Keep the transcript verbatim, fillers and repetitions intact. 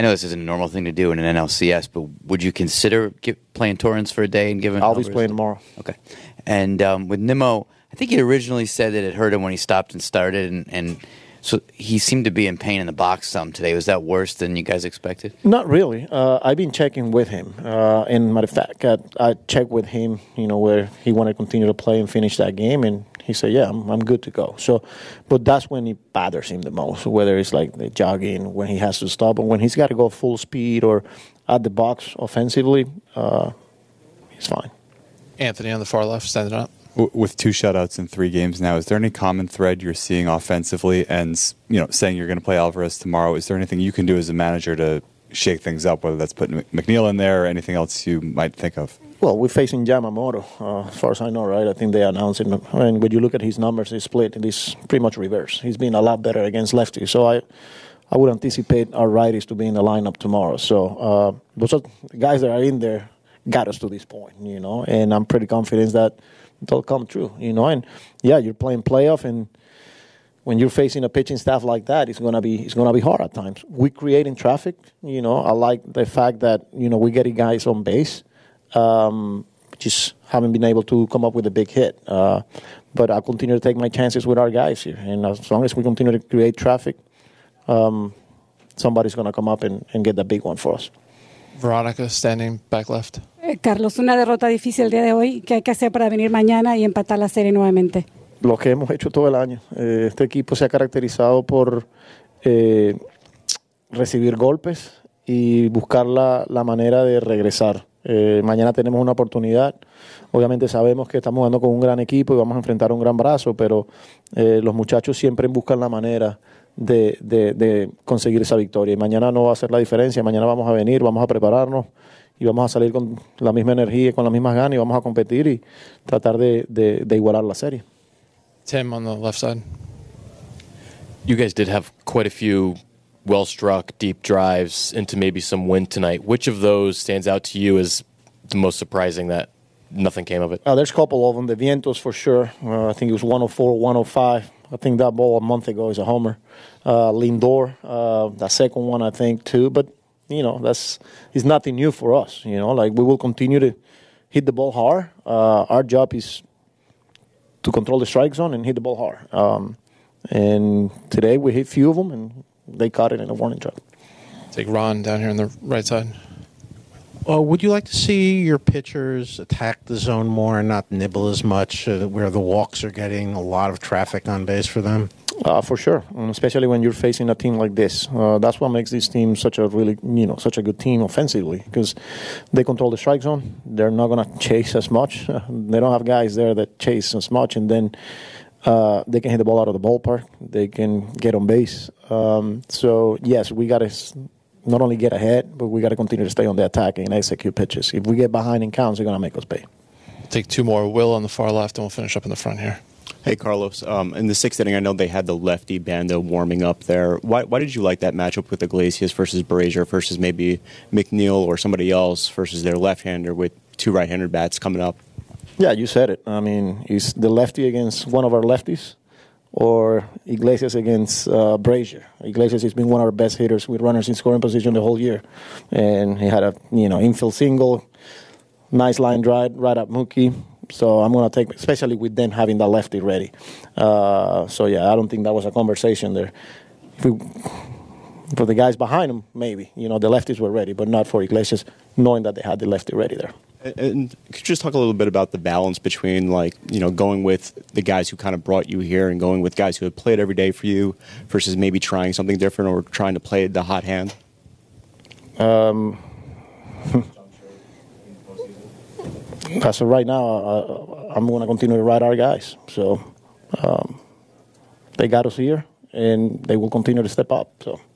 I know this isn't a normal thing to do in an N L C S, but would you consider give, playing Torrens for a day and giving? I'll be playing tomorrow. Okay. And um, with Nimmo, I think he originally said that it hurt him when he stopped and started, and, and so he seemed to be in pain in the box some today. Was that worse than you guys expected? Not really. Uh, I've been checking with him. Uh, and matter of fact, I, I checked with him, you know, where he wanted to continue to play and finish that game, and he said, yeah, I'm, I'm good to go. So, but that's when it bothers him the most, whether it's like the jogging, when he has to stop, or when he's got to go full speed or at the box offensively, uh, he's fine. Anthony on the far left, standing up. With two shutouts in three games now, is there any common thread you're seeing offensively? And, you know, saying you're going to play Alvarez tomorrow, is there anything you can do as a manager to shake things up, whether that's putting McNeil in there or anything else you might think of? Well, we're facing Yamamoto, uh, as far as I know, right? I think they announced it. And when you look at his numbers, his split, it is pretty much reverse. He's been a lot better against lefties. So I I would anticipate our righties to be in the lineup tomorrow. So uh, those are the guys that are in there got us to this point, you know, and I'm pretty confident that they'll come true, you know. And yeah, you're playing playoff, and when you're facing a pitching staff like that, it's gonna be it's gonna be hard at times. We're creating traffic, you know. I like the fact that, you know, we're getting guys on base, um, just haven't been able to come up with a big hit. Uh, but I'll continue to take my chances with our guys here, and as long as we continue to create traffic, um, somebody's gonna come up and, and get the big one for us. Veronica, standing back left. Eh, Carlos, una derrota difícil el día de hoy. ¿Qué hay que hacer para venir mañana y empatar la serie nuevamente? Lo que hemos hecho todo el año. Eh, este equipo se ha caracterizado por eh, recibir golpes y buscar la, la manera de regresar. Eh, mañana tenemos una oportunidad. Obviamente sabemos que estamos jugando con un gran equipo y vamos a enfrentar un gran brazo, pero eh, los muchachos siempre buscan la manera de, de, de conseguir esa victoria. Y mañana no va a ser la diferencia. Mañana vamos a venir, vamos a prepararnos y vamos a salir con la misma energía, con las mismas ganas, y vamos a competir y tratar de, de, de igualar la serie. Tim on the left side. You guys did have quite a few well-struck, deep drives into maybe some wind tonight. Which of those stands out to you as the most surprising that nothing came of it? Uh, there's a couple of them. The Vientos for sure. Uh, I think it was one oh four, one oh five. I think that ball a month ago is a homer. Uh, Lindor, uh, the second one I think too. But, you know, that's it's nothing new for us. You know, like we will continue to hit the ball hard. Uh, our job is to control the strike zone and hit the ball hard. Um, and today we hit a few of them, and they caught it in a warning track. Take Ron down here on the right side. Uh, would you like to see your pitchers attack the zone more and not nibble as much, uh, where the walks are getting a lot of traffic on base for them? Uh, for sure, and especially when you're facing a team like this. Uh, that's what makes this team such a really, you know, such a good team offensively, because they control the strike zone. They're not going to chase as much. Uh, they don't have guys there that chase as much, and then uh, they can hit the ball out of the ballpark. They can get on base. Um, so, yes, we got to not only get ahead, but we got to continue to stay on the attack and execute pitches. If we get behind in counts, they're going to make us pay. Take two more. Will on the far left, and we'll finish up in the front here. Hey, Carlos. Um, in the sixth inning, I know they had the lefty Banda warming up there. Why, why did you like that matchup with Iglesias versus Brazier versus maybe McNeil or somebody else versus their left-hander with two right-handed bats coming up? Yeah, you said it. I mean, is the lefty against one of our lefties or Iglesias against uh, Brazier? Iglesias has been one of our best hitters with runners in scoring position the whole year. And he had a, you know, infield single, nice line drive right at Mookie. So I'm going to take, especially with them having the lefty ready. Uh, so, yeah, I don't think that was a conversation there. If we, for the guys behind them, maybe. You know, the lefties were ready, but not for Iglesias, knowing that they had the lefty ready there. And, and could you just talk a little bit about the balance between, like, you know, going with the guys who kind of brought you here and going with guys who have played every day for you versus maybe trying something different or trying to play the hot hand? Um... So right now, uh, I'm going to continue to ride our guys. So um, they got us here, and they will continue to step up. So.